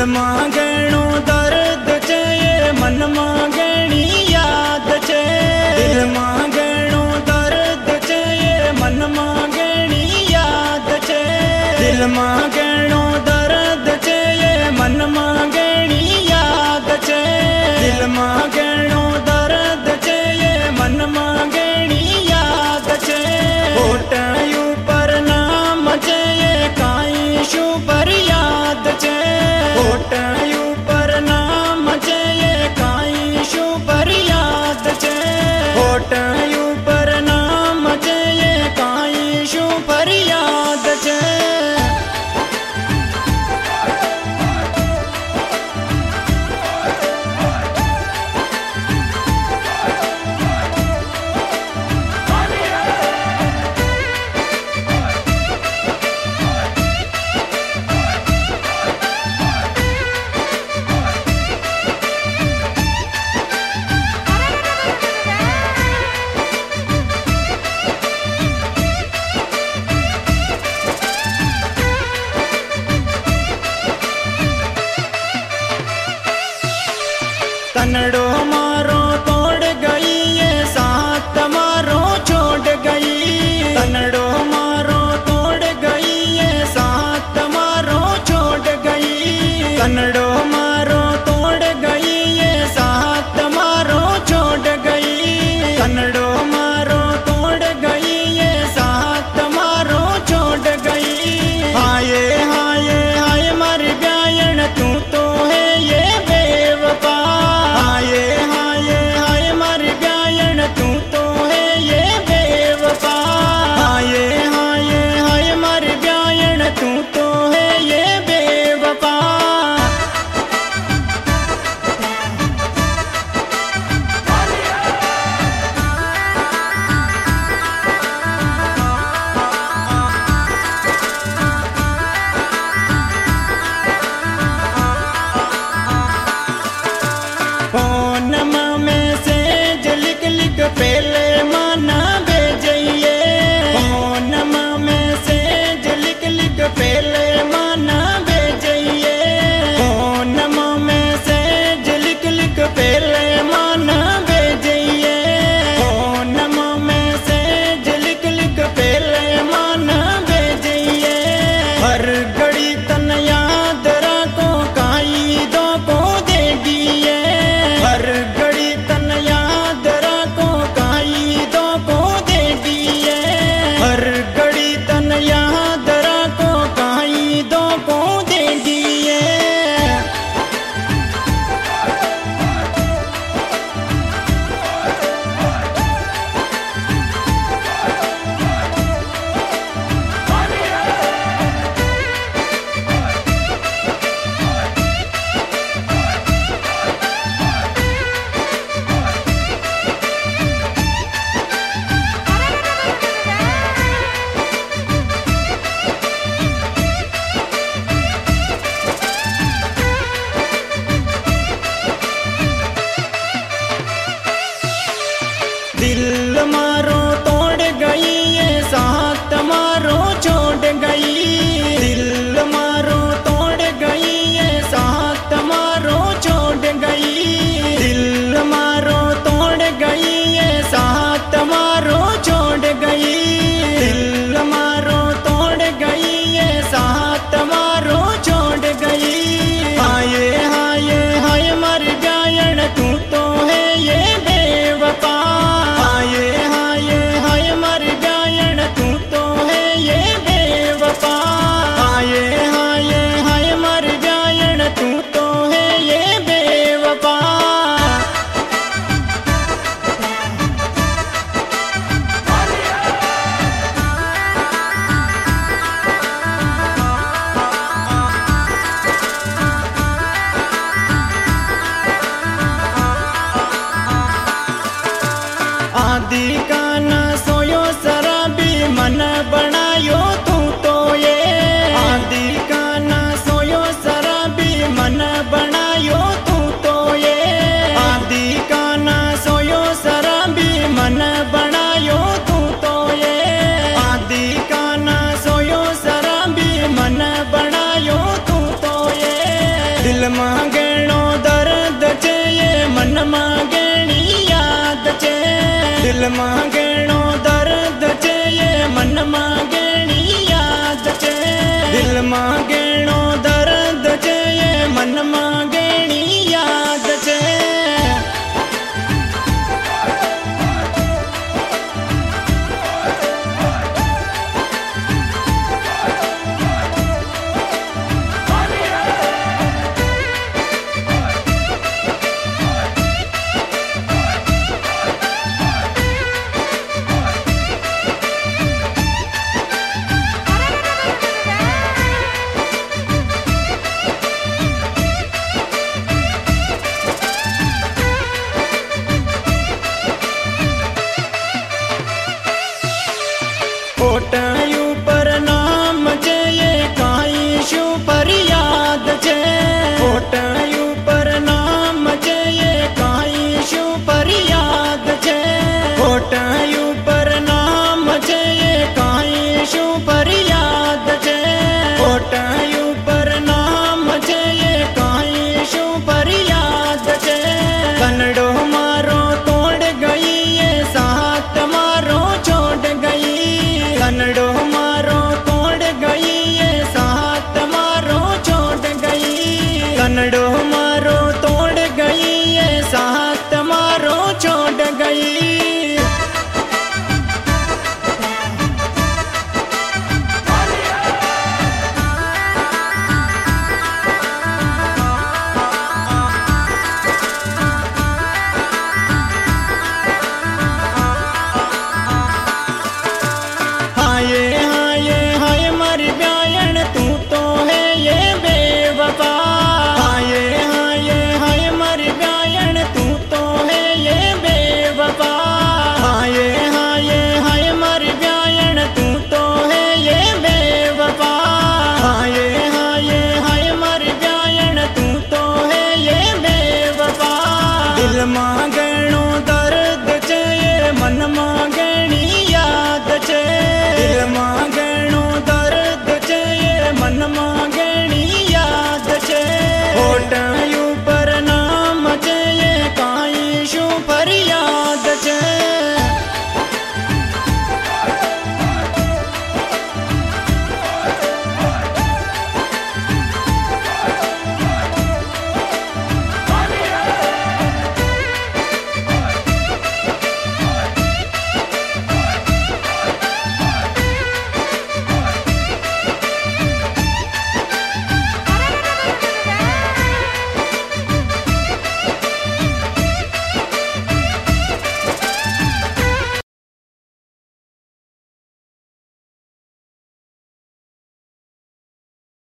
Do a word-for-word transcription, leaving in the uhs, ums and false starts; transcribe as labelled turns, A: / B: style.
A: मांगणो दर्द छे मन मांगणी याद छे। दिल मांगणो दर्द छे मन मांगणी याद छे। दिल मांगणो दर्द छे मन मांगणी याद छे। दिल मांगणो दर्द छे मन मांगणी याद छे। होठयूं पर नाम छे काई शू पर याद छे। होठयूं पर नाम छे काई शू पर याद छे। होठयूं पर नाम छे काई शू पर याद छे। तनड़ो मारो तोड़ गई ये साथ मारो छोड़ गई। तनड़ो मारो तोड़ गई ये साथ मारो छोड़ गई। तनड़ो मारो तोड़ गई ये साथ मारो छोड़ गई। तनड़ो मारो तोड़ गई ये साथ मारो छोड़ गई। हाय हाय हाय मर ब्यायण तू तो है ये बेवफा। हाय हाय हाय मर ब्यायण तू तो है ये बेवफा। हाय हाय हाय मर ब्यायण तू तो है ये बेवफा। फोन में सेज लिख लिख पहले माना भेजिए। फोन में सेज लिख लिख पहले माना भेजिए। फोन में सेज लिख लिख पहले माना भेजिए। फोन में सेज लिख लिख पहले माना भेजिए। हर घड़ी तन याद रखो काई दो को देगी। हर घड़ी तन याद रखो काई दो को देगी। हर घड़ी तन याद रखो काई दो को देगी। दिल मारो तोड़ गई ये साथ मारो छोड़ गई। दिल मारो तोड़ गई ये साथ मारो छोड़ गई। दिल मारो तोड़ गई ये साथ मारो छोड़ गई। दिल मारो तोड़ गई ये साथ मारो छोड़ गई। हाय हाय हाय मर ब्यायण तू तो है ये बेवफा। हाय हाय हाय मर ब्यायण तू तो है ये बेवफा। हाय हाय हाय मर ब्यायण तू तो है ये बेवफा। आदि का न सोयो शराबी मन बनायो तू तो ये। आदि का न सोयो शराबी मन बनायो तू तो ये। आदि का न सोयो शराबी मन बनायो तू तो ये। आदि का न सोयो शराबी मन बनायो तू तो ये। दिल दिल में गणो दर्द छे ये मन में गणी याद छे दिल में